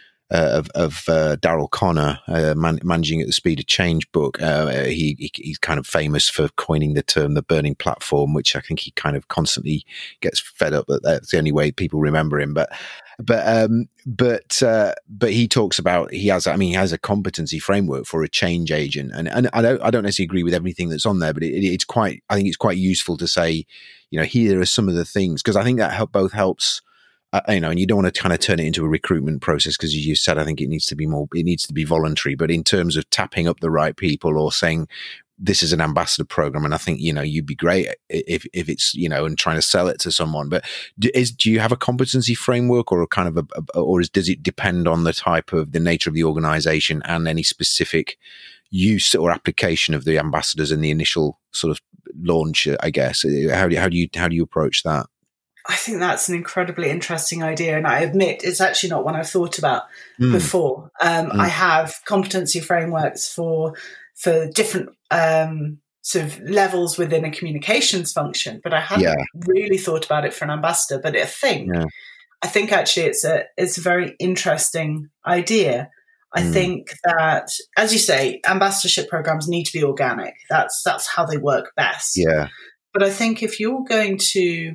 uh, of of uh, Daryl Connor, uh, man, managing at the speed of change book. Uh, he, he he's kind of famous for coining the term the burning platform, which I think he kind of constantly gets fed up that that's the only way people remember him. But but um, but uh, but he talks about he has I mean he has a competency framework for a change agent, and and I don't I don't necessarily agree with everything that's on there, but it, it, it's quite I think it's quite useful to say, you know, here are some of the things, because I think that help, both helps. Uh, you know, and you don't want to kind of turn it into a recruitment process, because as you said, I think it needs to be more, it needs to be voluntary. But in terms of tapping up the right people or saying this is an ambassador program, and I think, you know, you'd be great if if it's, you know, and trying to sell it to someone. But do, is do you have a competency framework, or a kind of a, a or is, does it depend on the type of the nature of the organization and any specific use or application of the ambassadors in the initial sort of launch? I guess how do how do you how do you approach that? I think that's an incredibly interesting idea. And I admit it's actually not one I've thought about Mm. before. Um, Mm. I have competency frameworks for for different um, sort of levels within a communications function, but I hadn't Yeah. really thought about it for an ambassador. But I think, Yeah. I think actually it's a, it's a very interesting idea. I Mm. think that, as you say, ambassadorship programs need to be organic. That's, that's how they work best. Yeah. But I think if you're going to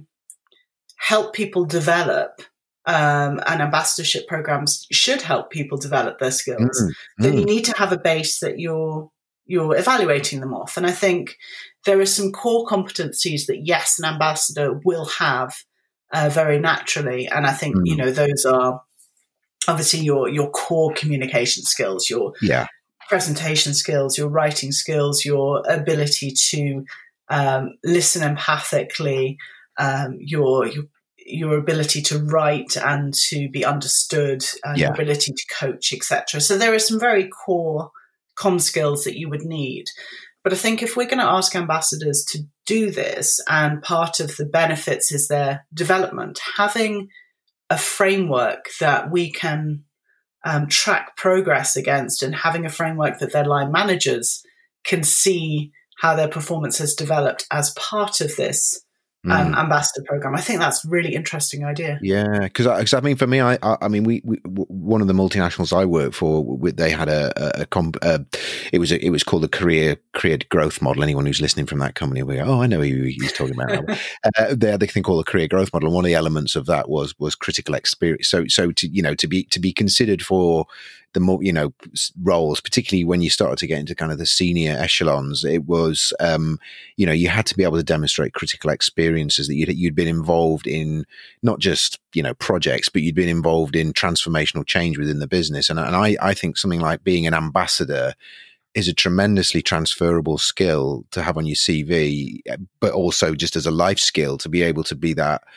help people develop, um, and ambassadorship programs should help people develop their skills, Mm, then you mm. need to have a base that you're you're evaluating them off. And I think there are some core competencies that, yes, an ambassador will have uh, very naturally. And I think, you Mm. know, those are obviously your your core communication skills, your Yeah. presentation skills, your writing skills, your ability to um, listen empathically, um, your, your your ability to write and to be understood, and Yeah. your ability to coach, et cetera. So there are some very core comm skills that you would need. But I think if we're going to ask ambassadors to do this, and part of the benefits is their development, having a framework that we can um, track progress against, and having a framework that their line managers can see how their performance has developed as part of this um, Mm. ambassador program. I think that's a really interesting idea. Yeah, because I, 'cause I mean, for me, I, I, I mean, we, we, w- one of the multinationals I worked for, we, they had a, a, a comp, uh, it was, a, it was called the career, career growth model. Anyone who's listening from that company will go, oh, I know who he's talking about. uh, they had the thing called the career growth model. And one of the elements of that was, was critical experience. So, so to, you know, to be, to be considered for the more, you know, roles, particularly when you started to get into kind of the senior echelons, it was, um, you know, you had to be able to demonstrate critical experiences that you'd, you'd been involved in, not just, you know, projects, but you'd been involved in transformational change within the business. And, and I, I think something like being an ambassador is a tremendously transferable skill to have on your C V, but also just as a life skill to be able to be that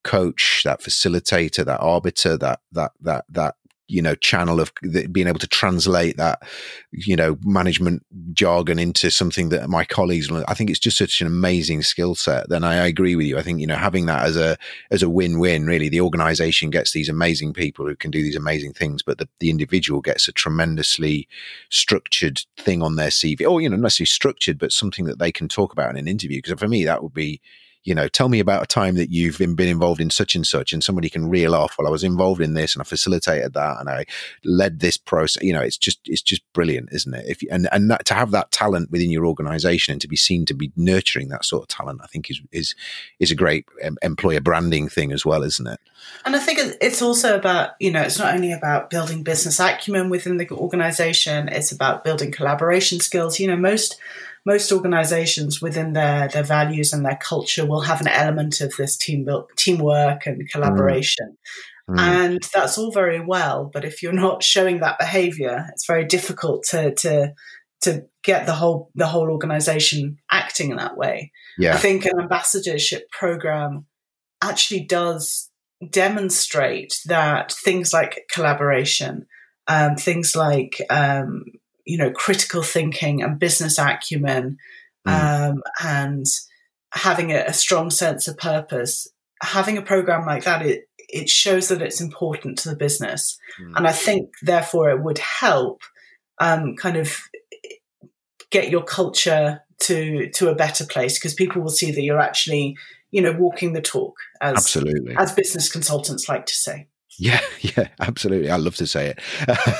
coach, that facilitator, that arbiter, that that that that you know channel of being able to translate that you know management jargon into something that my colleagues, I think it's just such an amazing skill set. Then I, I agree with you. I think you know having that as a as a win-win, really, the organization gets these amazing people who can do these amazing things, but the, the individual gets a tremendously structured thing on their C V, or you know not necessarily structured, but something that they can talk about in an interview. Because for me, that would be, you know, tell me about a time that you've been, been involved in such and such, and somebody can reel off, well, I was involved in this and I facilitated that and I led this process. You know, it's just, it's just brilliant, isn't it? If you, and, and that, to have that talent within your organization and to be seen to be nurturing that sort of talent, I think is, is, is a great um, employer branding thing as well, isn't it? And I think it's also about, you know, it's not only about building business acumen within the organization, it's about building collaboration skills. You know, most, Most organizations within their, their values and their culture will have an element of this team build, teamwork and collaboration. Mm. Mm. And that's all very well, but if you're not showing that behavior, it's very difficult to to to get the whole the whole organization acting in that way. Yeah. I think an ambassadorship program actually does demonstrate that things like collaboration, um, things like um, you know, critical thinking and business acumen, mm. um, and having a, a strong sense of purpose. Having a program like that, it it shows that it's important to the business, mm. and I think therefore it would help um, kind of get your culture to to a better place, because people will see that you're actually, you know, walking the talk, as absolutely as business consultants like to say. Yeah, yeah, absolutely. I love to say it,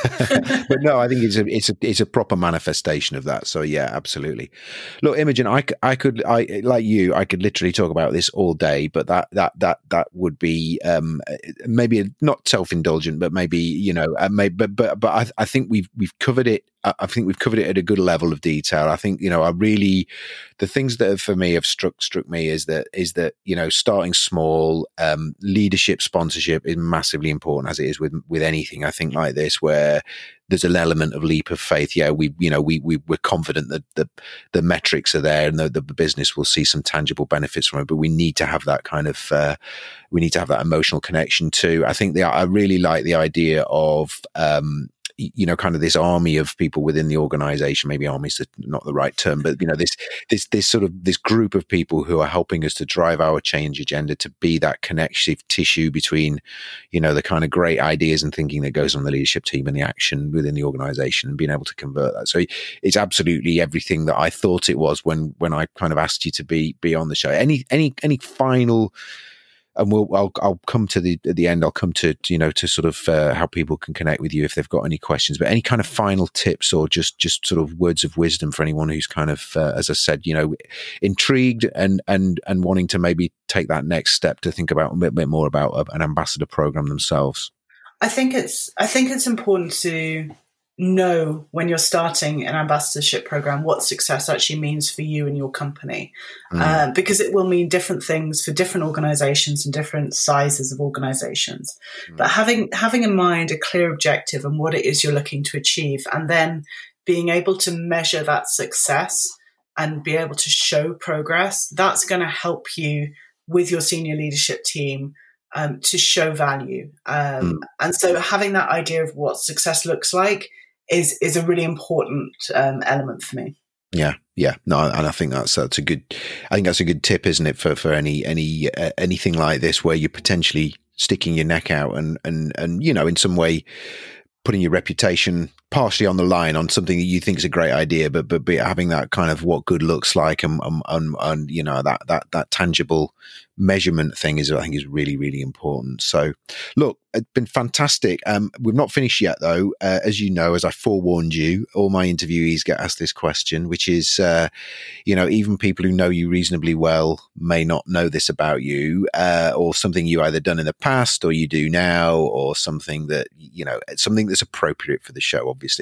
but no, I think it's a it's a it's a proper manifestation of that. So yeah, absolutely. Look, Imogen, I, I could I like you, I could literally talk about this all day, but that that that that would be um, maybe not self-indulgent, but maybe you know, uh, maybe but but but I, I think we've we've covered it. I think we've covered it at a good level of detail. I think, you know, I really, the things that have, for me have struck, struck me is that, is that, you know, starting small, um, leadership sponsorship is massively important, as it is with, with anything, I think, like this, where there's an element of leap of faith. Yeah, we, you know, we, we, we're confident that the, the metrics are there and the, the business will see some tangible benefits from it, but we need to have that kind of, uh, we need to have that emotional connection too. I think the, I really like the idea of, um, you know, kind of this army of people within the organization. Maybe army is not the right term, but you know, this this this sort of this group of people who are helping us to drive our change agenda, to be that connective tissue between, you know, the kind of great ideas and thinking that goes on the leadership team and the action within the organization, and being able to convert that. So it's absolutely everything that I thought it was when when I kind of asked you to be be on the show. Any any any final. And we'll, I'll, I'll come to the at the end. I'll come to, you know, to sort of uh, how people can connect with you if they've got any questions. But any kind of final tips or just just sort of words of wisdom for anyone who's kind of, uh, as I said, you know, intrigued and and and wanting to maybe take that next step to think about a bit, bit more about a, an ambassador program themselves. I think it's I think it's important to know when you're starting an ambassadorship program what success actually means for you and your company, mm. uh, because it will mean different things for different organizations and different sizes of organizations. Mm. But having having in mind a clear objective and what it is you're looking to achieve, and then being able to measure that success and be able to show progress, that's going to help you with your senior leadership team um, to show value. Um, mm. And so having that idea of what success looks like is is a really important um, element for me. Yeah, yeah, no, and I think that's that's a good. I think that's a good tip, isn't it, for for any any uh, anything like this where you're potentially sticking your neck out and and and you know, in some way putting your reputation partially on the line on something that you think is a great idea, but but, but having that kind of what good looks like and and, and and you know that that that tangible measurement thing is, I think, is really really important. So look, it's been fantastic. Um, we've not finished yet though. Uh, as you know, as I forewarned you, all my interviewees get asked this question, which is, uh, you know, even people who know you reasonably well may not know this about you, uh, or something you either done in the past or you do now, or something that, you know, something that's appropriate for the show, obviously.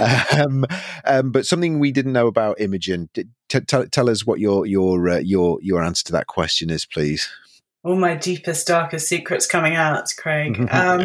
um, um, but something we didn't know about Imogen. T- t- tell us what your your uh, your your answer to that question is, please. All my deepest, darkest secrets coming out, Craig. Um,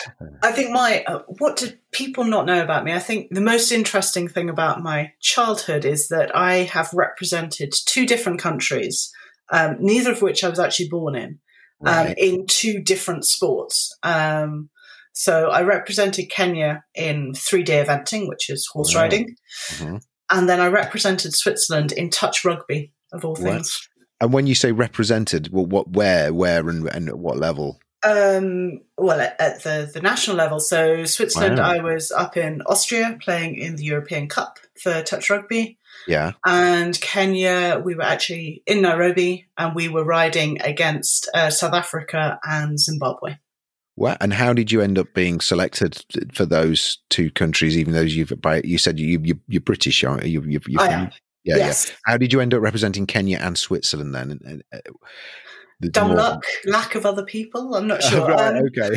I think my, uh, what do people not know about me? I think the most interesting thing about my childhood is that I have represented two different countries, um, neither of which I was actually born in. um, right. in two different sports. Um, so I represented Kenya in three-day eventing, which is horse Wow. riding. Mm-hmm. And then I represented Switzerland in touch rugby, of all What? things. And when you say represented, well, what, where, where, and, and at what level? Um, well, at, at the, the national level. So Switzerland, Wow. I was up in Austria playing in the European Cup for touch rugby. Yeah. And Kenya, we were actually in Nairobi, and we were riding against uh, South Africa and Zimbabwe. Wow. And how did you end up being selected for those two countries, even though you've, by, you said you, you, you're British, aren't you? you you're I from, am. Yeah, Yes. yeah. How did you end up representing Kenya and Switzerland then? And, and, uh, the Dumb more... luck, lack of other people. I'm not sure. Oh, right, um, okay.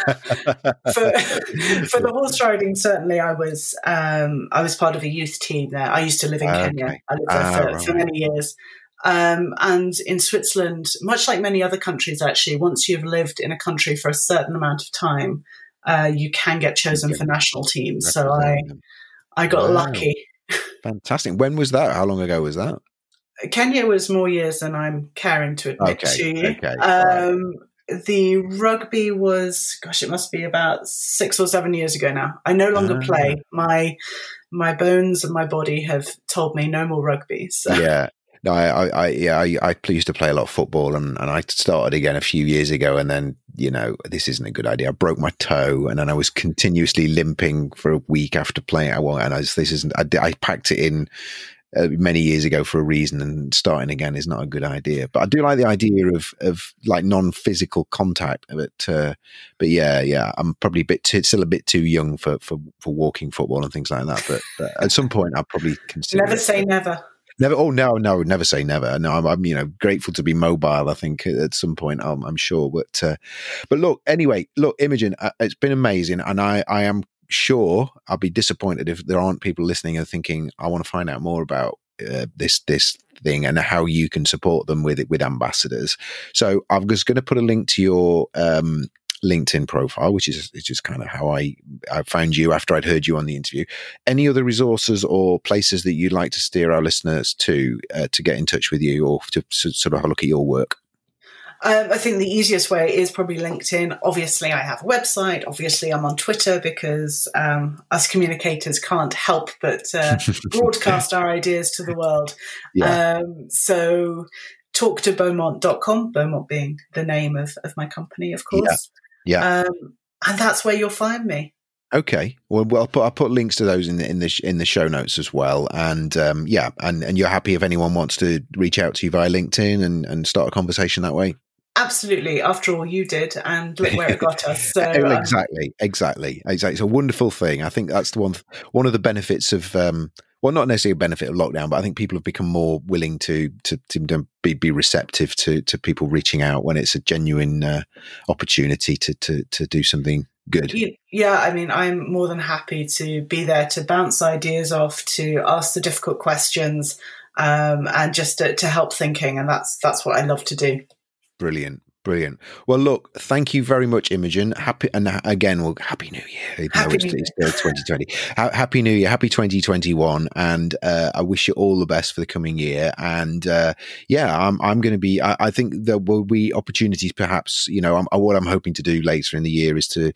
for, for the horse riding, certainly, I was um, I was part of a youth team there. I used to live in Okay. Kenya. I lived there Ah, for, right. for many years. Um, and in Switzerland, much like many other countries, actually, once you've lived in a country for a certain amount of time, uh, you can get chosen You can for national teams. So I, represent them. I got Wow. lucky. Fantastic. When was that? How long ago was that? Kenya was more years than I'm caring to admit Okay, to you. okay, all right. Um, the rugby was, gosh, it must be about six or seven years ago now. I no longer Ah. play. My my bones and my body have told me no more rugby. So. Yeah. No, I, I, I yeah, I, I used to play a lot of football, and, and I started again a few years ago, and then, you know, this isn't a good idea. I broke my toe, and then I was continuously limping for a week after playing. I and I just, this isn't. I, I packed it in uh, many years ago for a reason, and starting again is not a good idea. But I do like the idea of of like non-physical contact. But uh, but yeah, yeah, I'm probably a bit too, still a bit too young for for for walking football and things like that. But, but at some point, I'll probably consider. Never it. say never. Never. Oh no, no, never say never. No, I'm, I'm, you know, grateful to be mobile. I think at some point, I'm, I'm sure. But, uh, but look, anyway, look, Imogen, uh, it's been amazing, and I, I am sure I'll be disappointed if there aren't people listening and thinking, I want to find out more about uh, this, this thing and how you can support them with it with ambassadors. So I'm just going to put a link to your um, LinkedIn profile, which is it's just kind of how I I found you after I'd heard you on the interview. Any other resources or places that you'd like to steer our listeners to uh, to get in touch with you or to, to sort of have a look at your work? Um, I think the easiest way is probably LinkedIn. Obviously, I have a website. Obviously, I'm on Twitter because um, us communicators can't help but uh, broadcast our ideas to the world. Yeah. Um, so talk to beaumont dot com, Beaumont being the name of, of my company, of course. Yeah. Um, and that's where you'll find me. Okay. Well, well, I'll put, I'll put links to those in the in the in the show notes as well. And um, yeah, and, and you're happy if anyone wants to reach out to you via LinkedIn and, and start a conversation that way. Absolutely. After all, you did, and look where it got us. So um, exactly, exactly, exactly. It's a wonderful thing. I think that's the one. One of the benefits of. Um, Well, not necessarily a benefit of lockdown, but I think people have become more willing to to, to be, be receptive to to people reaching out when it's a genuine uh, opportunity to to to do something good. Yeah, I mean, I'm more than happy to be there to bounce ideas off, to ask the difficult questions, um, and just to, to help thinking, and that's that's what I love to do. Brilliant. Brilliant. Well, look, thank you very much, Imogen. Happy, and again, well, happy New Year. Happy it's, New Year. It's still twenty twenty. Happy New Year. Happy twenty twenty-one. And uh, I wish you all the best for the coming year. And uh, yeah, I'm I'm going to be. I, I think there will be opportunities, perhaps. You know, I'm, what I'm hoping to do later in the year is to,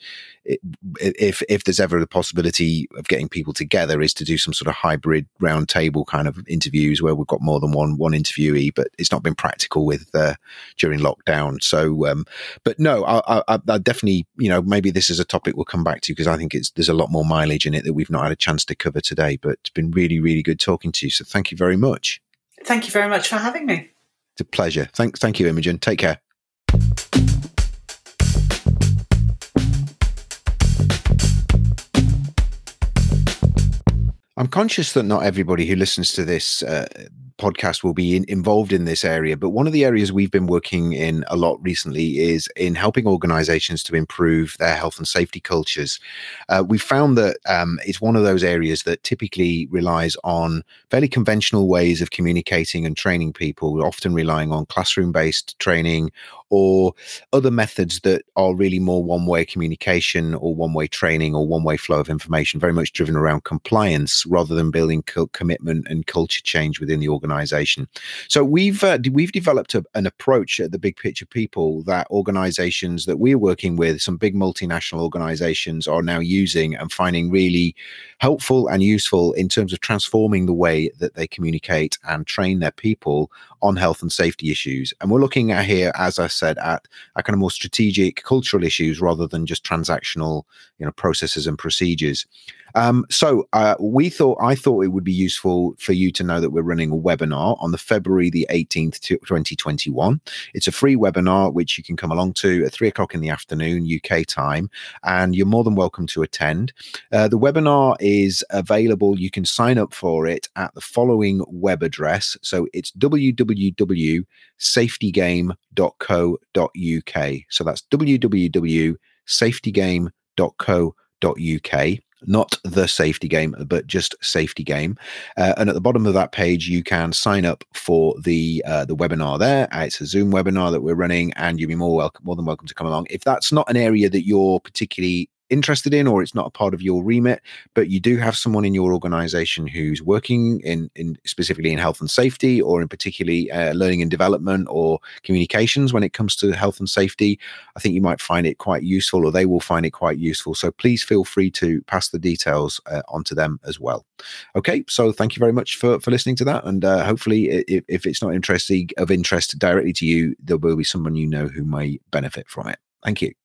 if if there's ever the possibility of getting people together, is to do some sort of hybrid roundtable kind of interviews where we've got more than one one interviewee. But it's not been practical with uh, during lockdown. So. So, um, but no, I, I, I definitely, you know, maybe this is a topic we'll come back to because I think it's there's a lot more mileage in it that we've not had a chance to cover today. But it's been really, really good talking to you. So thank you very much. Thank you very much for having me. It's a pleasure. Thanks. Thank you, Imogen. Take care. I'm conscious that not everybody who listens to this uh, podcast will be in, involved in this area, but one of the areas we've been working in a lot recently is in helping organizations to improve their health and safety cultures. Uh, we found that um, it's one of those areas that typically relies on fairly conventional ways of communicating and training people, often relying on classroom-based training or other methods that are really more one-way communication or one-way training or one-way flow of information, very much driven around compliance rather than building co- commitment and culture change within the organization. So we've uh, we've developed a, an approach at the Big Picture People that organizations that we're working with, some big multinational organizations, are now using and finding really helpful and useful in terms of transforming the way that they communicate and train their people on health and safety issues. And we're looking at here, as I said, at a kind of more strategic cultural issues rather than just transactional, you know, processes and procedures. Um, so uh, we thought, I thought it would be useful for you to know that we're running a webinar on the February the eighteenth, twenty twenty-one. It's a free webinar, which you can come along to at three o'clock in the afternoon, U K time, and you're more than welcome to attend. Uh, the webinar is available. You can sign up for it at the following web address. So it's w w w dot safety game dot co dot u k. So that's w w w dot safety game dot co dot u k. Not the safety game, but just safety game. Uh, and at the bottom of that page, you can sign up for the uh, the webinar there. Uh, it's a Zoom webinar that we're running, and you'll be more welcome, more than welcome to come along. If that's not an area that you're particularly interested in, or it's not a part of your remit, but you do have someone in your organization who's working in, in specifically in health and safety, or in particularly uh, learning and development or communications when it comes to health and safety, I think you might find it quite useful, or they will find it quite useful. So please feel free to pass the details uh, on to them as well. Okay, so thank you very much for, for listening to that. And uh, hopefully, if, if it's not interesting of interest directly to you, there will be someone you know who may benefit from it. Thank you.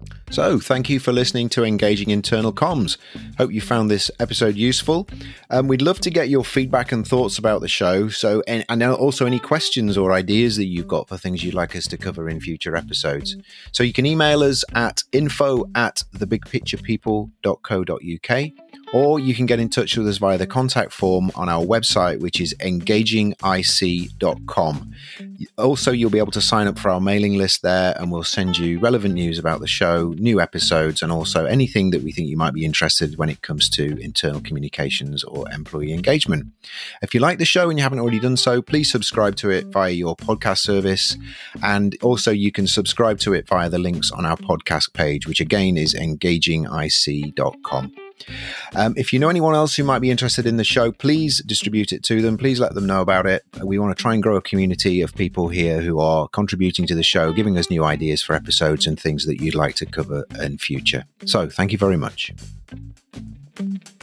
So thank you for listening to Engaging Internal Comms. Hope you found this episode useful. Um, we'd love to get your feedback and thoughts about the show. So, and, and also any questions or ideas that you've got for things you'd like us to cover in future episodes. So you can email us at info at the big picture people dot co dot u k, or you can get in touch with us via the contact form on our website, which is engaging I C dot com. Also, you'll be able to sign up for our mailing list there, and we'll send you relevant news about the show, new episodes, and also anything that we think you might be interested in when it comes to internal communications or employee engagement. If you like the show and you haven't already done so, please subscribe to it via your podcast service. And also you can subscribe to it via the links on our podcast page, which again is engaging I C dot com. Um, if you know anyone else who might be interested in the show, please distribute it to them. Please let them know about it. We want to try and grow a community of people here who are contributing to the show, giving us new ideas for episodes and things that you'd like to cover in future. So thank you very much.